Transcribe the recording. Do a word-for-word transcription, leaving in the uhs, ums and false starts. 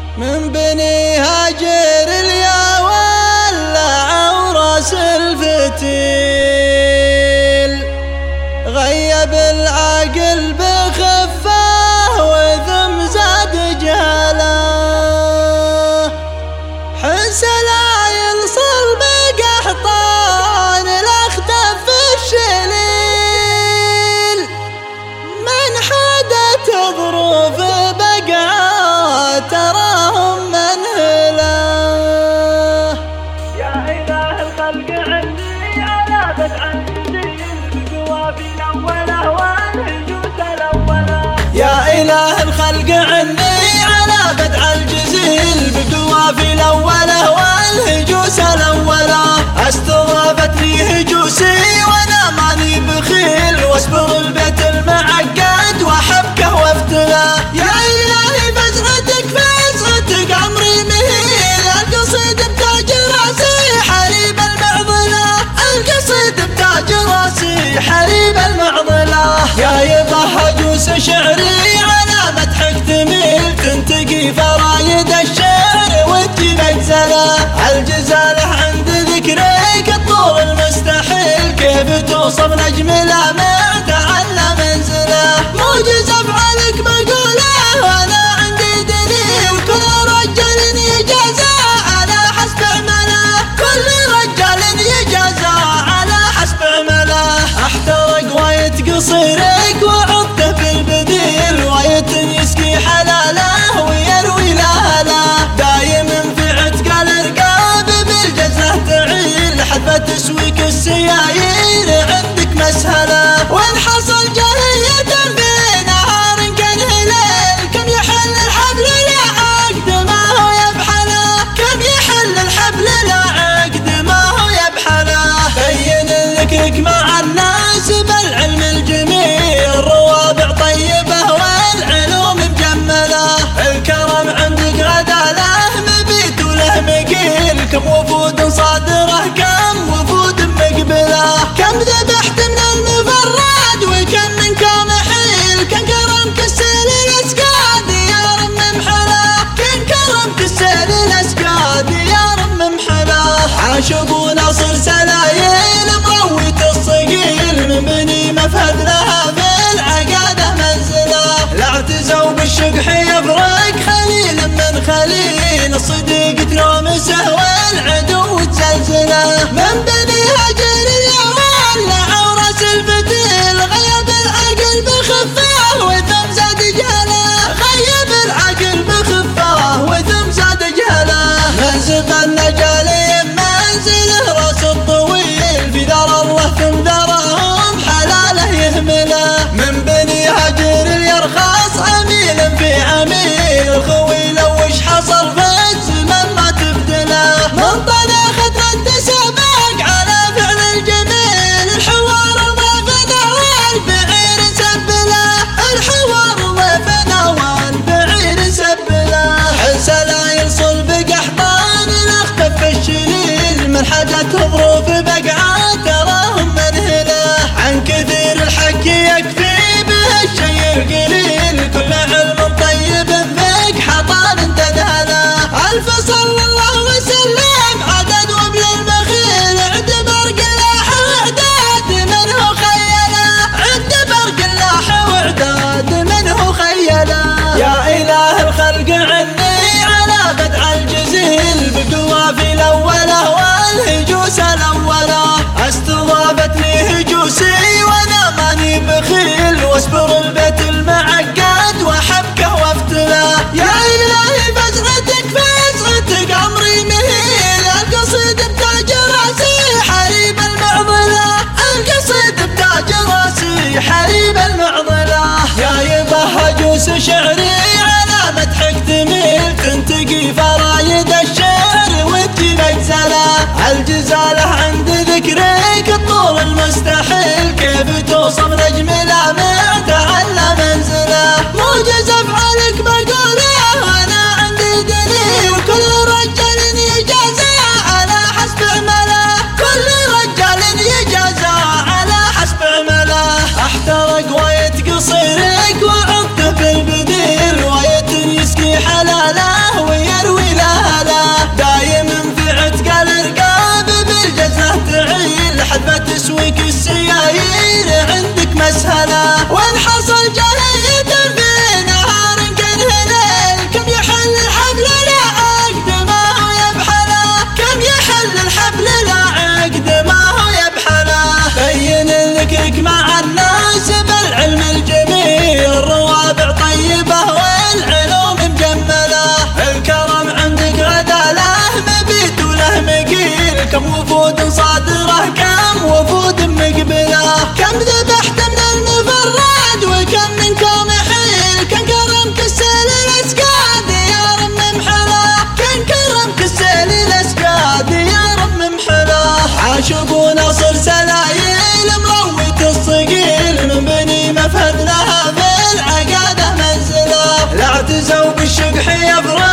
من بني هاجر اليا ولع وراس الفتيل، غيب العقل بخفه وذم زاد جهله، حس لا ينصل بقحطان الاختف الشليل، من حدت ظروف بقعه تراهم منهله. يا إله الخلق عندي على بدع القوافي الأولى والهجوس الأولى، يا إله الخلق عني على بدع الجزيل بقوافي الأولى والهجوس الأولى، استضافتني هجوسي وانا ماني بخيل، واصبر البيت المعقد واحبكه وافتله. يا إلهي فزعتك فزعتك عمري مهيل، القصيد بتاج راسي حليب المعضله، القصيد بتاج راسي حليب المعضله. يا يبا هجوس شعري على مدحك تميل، تنتقي فرايد الشعر وتجي مجزله، الجزاله عند ذكرك الطول المستحيل، كيف توصف نجم لامع تعلى منزله، موجز افعالك بقوله وانا عندي دليل، كل رجال يجازى على حسب عمله، كل رجال يجازى على حسب عمله. احترق وايت قصيرك وعطه في البديل، وايت يسقي حلاله ويروي لاهله، دايم في عتق الارقاب بالجزه تعيل، حتى تسويك السيايير عندك مسهله، وان حصل جاهية في نهار كان هلال، كم يحل الحبل لا عقد ما هو يبحله، كم يحل الحبل لا عقد ما هو يبحله. بين ذكرك مع الناس بالعلم الجميل، الروابع طيبه والعلوم مجمله، الكرم عندك غدا له مبيت وله مقيل، كم وفود صادره كم وفود مقبله، كم ذبحت من المفرد وكم منكم حيل، كان كرمك السيل الاسقاد يا رم محله، كان كرمك السيل الاسقاد يا رم محله. عاشقوا ناصر سلايل مرويت الصقيل، من بني مفهد لها بالعقاده منزله، لا اعتزوا بالشقح يفرق خليل من خليل، الصديق تلومسه والعدو تزلزله، من بني هاجر اليا ولع وراس الفتيل، غيب العقل بخفاه وثم زاد جهله، غيب العقل بخفاه وثم زاد جهله، منزق النجالي منزله راس الطويل، في ذر الله ثم ذرهم حلاله يهمله، من بني هاجر اليرخص عميل في عميل، الخوي لو وش حصل في الزمن ما تبدله، من طلاخة انت سبق على فعل الجميل، الحوار ضيفنا والبعير سبله، الحوار ضيفنا والبعير سبله، حس لا يصل بقحطان الاختف الشليل، من حاجة ظروف بقعه تراهم منهله، عن كثير الحق يكفي به الشيء القليل، كل علم طيب فيك حطان تدهله، الف صلى الله وسلم عدد وبل المخيل، عند برق الله واعداد منه خيله، عند برق الله واعداد منه خيله. يا اله الخلق عني على بدع الجزيل بقوافي الاولى والهجوس الاولى، استضافتني هجوسي وانا ماني بخيل، واصبر البيت المعقد واحبكه وافتله. يا الهي فزعتك فزعتك عمري مهيل، القصيد بتاج راسي حليب المعضله، القصيد بتاج راسي حليب المعضله. يا يبا هجوس شعري على مدحك تميل، تنتقي فرايد الشعر وتجي مجزله، الجزاله عند ذكرك الطول المستحيل، كيف توصف نجم لامع تعلى منزله، موجز افعالك بقوله وانا عندي دليل، كل رجال يجازى على حسب عمله، كل رجال يجازى على حسب عمله. احترق وايت قصيرك وعطه في البديل، وايت يسقي حلاله الشقح يفرح